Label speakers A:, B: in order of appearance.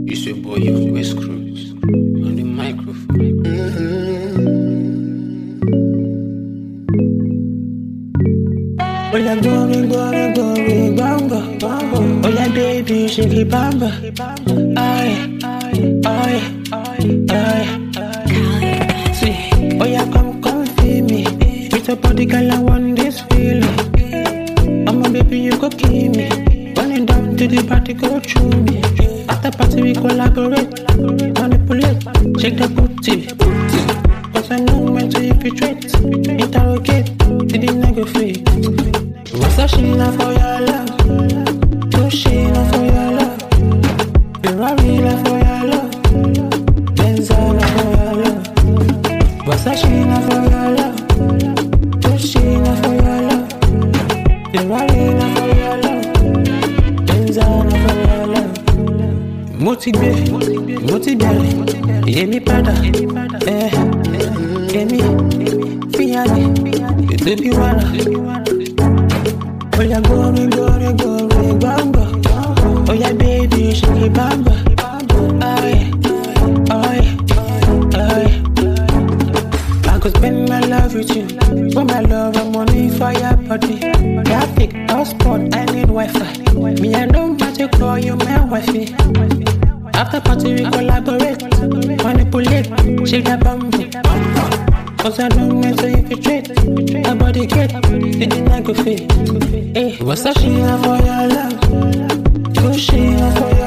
A: It's your boy, your West Cruz, on the microphone.
B: Oh yeah, go, bamba. Oh yeah, baby, shake it, bamba. Aye, see, oh yeah, come feel me. With your body, girl, I want this feeling. I'm a baby, you go kill me. Running down to the party, go through me. After party, we collaborate, manipulate, shake the booty. Cause I know when to infiltrate, interrogate, did it negotiate. What's that Sheila for your love? Two Sheila for your love. Ferrari for your love. Benzala for your love. What's that Sheila for your love? Two Sheila for your love. Ferrari for your love. Benzala for your love. Motivate, hear me pada, hear me, fiani, baby wanna. Oh yeah, go, bamba. Oh yeah, baby, shake it, bamba. Aye. I could spend my love with you. For my love, I'm money for your body. Traffic, hotspot, I need Wi-Fi. Me, I don't want to call you my wifey. After party, we collaborate, manipulate, shake that bamboo. Cause I don't mess with you infiltrate. My body get, did it negotiate. Hey, what's that Sheila for your love? Two Sheila for your love.